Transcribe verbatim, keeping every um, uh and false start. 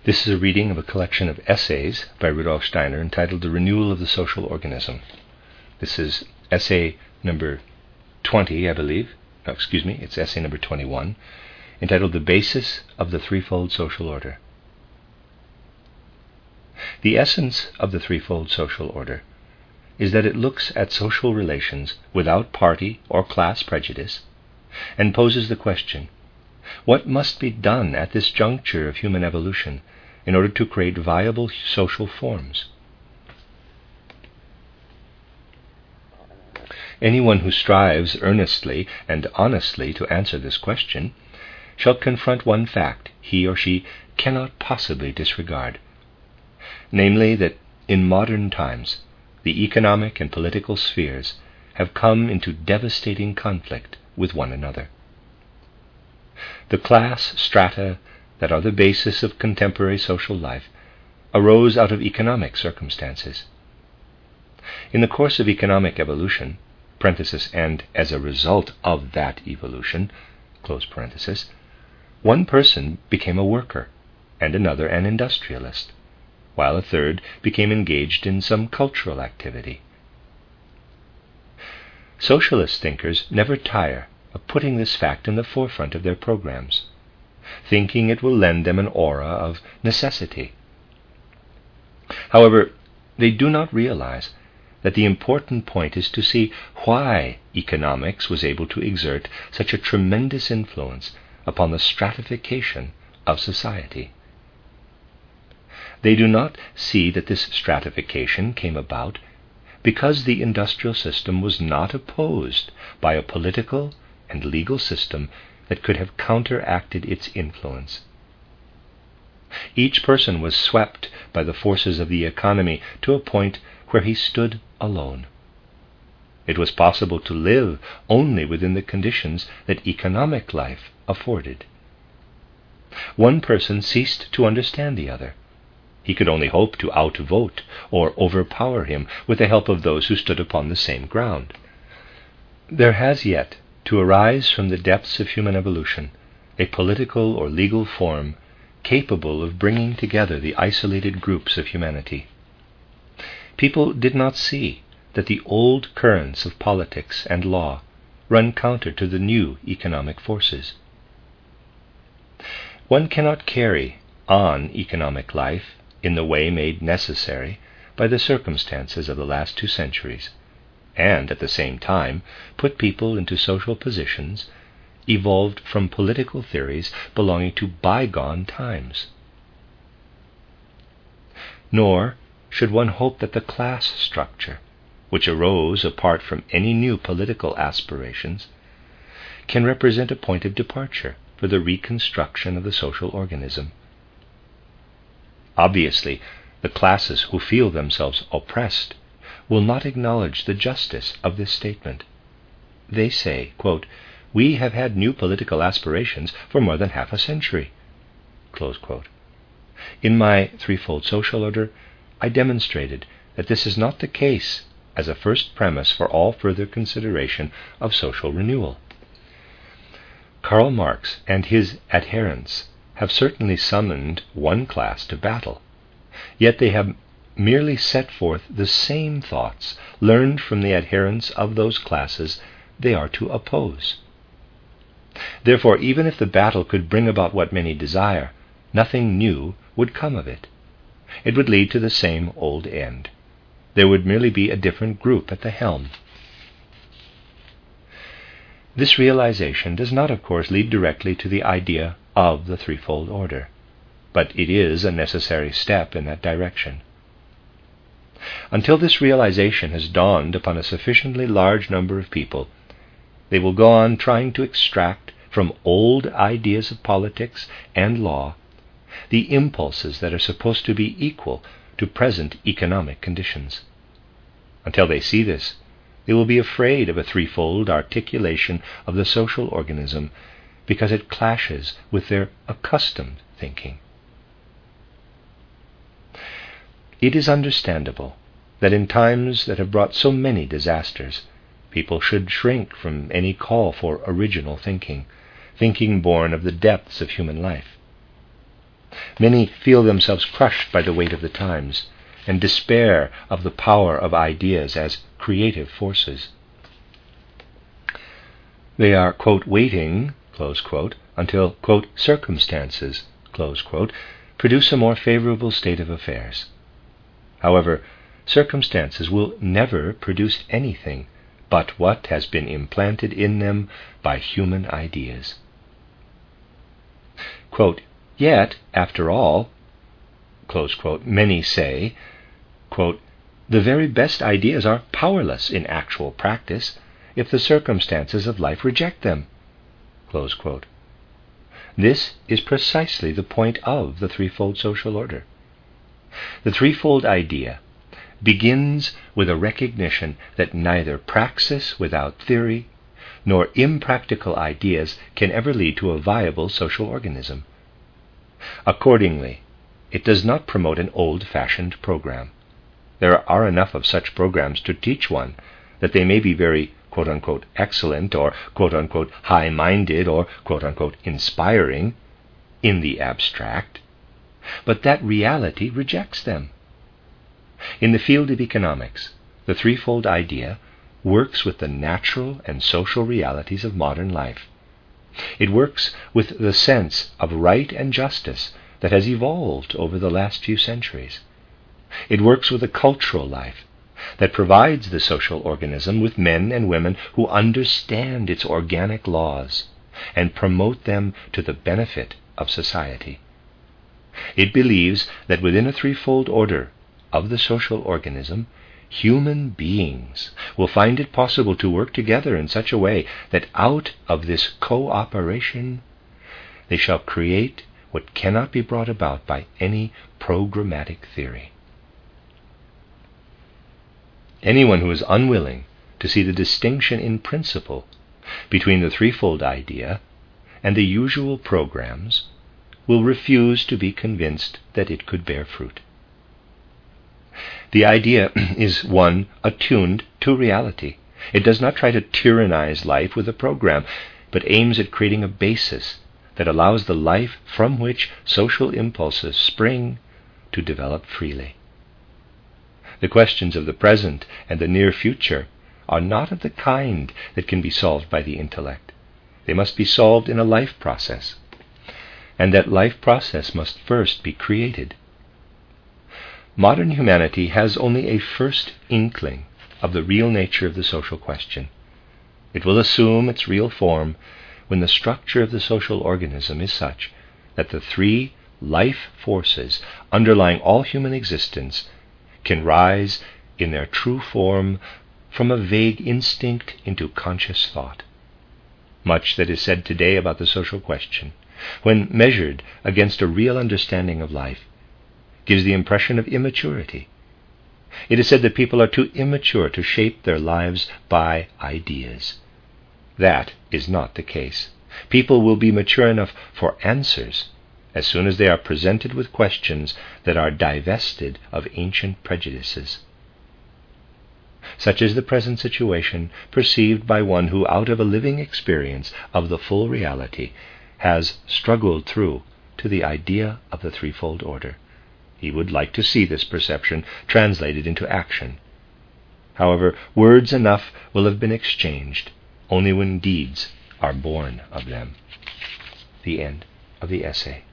This is a reading of a collection of essays by Rudolf Steiner entitled The Renewal of the Social Organism. This is essay number twenty, I believe. No, excuse me, it's essay number twenty-one, entitled The Basis of the Threefold Social Order. The essence of the threefold social order is that it looks at social relations without party or class prejudice and poses the question, what must be done at this juncture of human evolution in order to create viable social forms? Anyone who strives earnestly and honestly to answer this question shall confront one fact he or she cannot possibly disregard, namely that in modern times the economic and political spheres have come into devastating conflict with one another. The class strata that are the basis of contemporary social life arose out of economic circumstances. In the course of economic evolution, parenthesis, and as a result of that evolution, close parenthesis, one person became a worker and another an industrialist, while a third became engaged in some cultural activity. Socialist thinkers never tire of putting this fact in the forefront of their programs, thinking it will lend them an aura of necessity. However, they do not realize that the important point is to see why economics was able to exert such a tremendous influence upon the stratification of society. They do not see that this stratification came about because the industrial system was not opposed by a political and legal system that could have counteracted its influence. Each person was swept by the forces of the economy to a point where he stood alone. It was possible to live only within the conditions that economic life afforded. One person ceased to understand the other. He could only hope to outvote or overpower him with the help of those who stood upon the same ground. There has yet to arise from the depths of human evolution a political or legal form capable of bringing together the isolated groups of humanity. People did not see that the old currents of politics and law run counter to the new economic forces. One cannot carry on economic life in the way made necessary by the circumstances of the last two centuries, and at the same time put people into social positions evolved from political theories belonging to bygone times. Nor should one hope that the class structure, which arose apart from any new political aspirations, can represent a point of departure for the reconstruction of the social organism. Obviously, the classes who feel themselves oppressed will not acknowledge the justice of this statement. They say, quote, "We have had new political aspirations for more than half a century." Close quote. In my threefold social order, I demonstrated that this is not the case as a first premise for all further consideration of social renewal. Karl Marx and his adherents have certainly summoned one class to battle, yet they have merely set forth the same thoughts learned from the adherents of those classes they are to oppose. Therefore, even if the battle could bring about what many desire, nothing new would come of it. It would lead to the same old end. There would merely be a different group at the helm. This realization does not, of course, lead directly to the idea of the threefold order, but it is a necessary step in that direction. Until this realization has dawned upon a sufficiently large number of people, they will go on trying to extract from old ideas of politics and law the impulses that are supposed to be equal to present economic conditions. Until they see this, they will be afraid of a threefold articulation of the social organism because it clashes with their accustomed thinking. It is understandable that in times that have brought so many disasters, people should shrink from any call for original thinking, thinking born of the depths of human life. Many feel themselves crushed by the weight of the times and despair of the power of ideas as creative forces. They are, quote, waiting, close quote, until, quote, circumstances, close quote, produce a more favorable state of affairs. However, circumstances will never produce anything but what has been implanted in them by human ideas. Quote, yet, after all, close quote, many say, quote, the very best ideas are powerless in actual practice if the circumstances of life reject them, close quote. This is precisely the point of the threefold social order. The threefold idea begins with a recognition that neither praxis without theory nor impractical ideas can ever lead to a viable social organism. Accordingly, it does not promote an old-fashioned program. There are enough of such programs to teach one that they may be very quote-unquote excellent or quote-unquote high-minded or quote-unquote inspiring in the abstract, but that reality rejects them. In the field of economics, the threefold idea works with the natural and social realities of modern life. It works with the sense of right and justice that has evolved over the last few centuries. It works with a cultural life that provides the social organism with men and women who understand its organic laws and promote them to the benefit of society. It believes that within a threefold order of the social organism, human beings will find it possible to work together in such a way that out of this cooperation they shall create what cannot be brought about by any programmatic theory. Anyone who is unwilling to see the distinction in principle between the threefold idea and the usual programs will refuse to be convinced that it could bear fruit. The idea is one attuned to reality. It does not try to tyrannize life with a program, but aims at creating a basis that allows the life from which social impulses spring to develop freely. The questions of the present and the near future are not of the kind that can be solved by the intellect. They must be solved in a life process, and that life process must first be created. Modern humanity has only a first inkling of the real nature of the social question. It will assume its real form when the structure of the social organism is such that the three life forces underlying all human existence can rise in their true form from a vague instinct into conscious thought. Much that is said today about the social question, when measured against a real understanding of life, gives the impression of immaturity. It is said that people are too immature to shape their lives by ideas. That is not the case. People will be mature enough for answers as soon as they are presented with questions that are divested of ancient prejudices. Such is the present situation perceived by one who, out of a living experience of the full reality, has struggled through to the idea of the threefold order. He would like to see this perception translated into action. However, words enough will have been exchanged only when deeds are born of them. The end of the essay.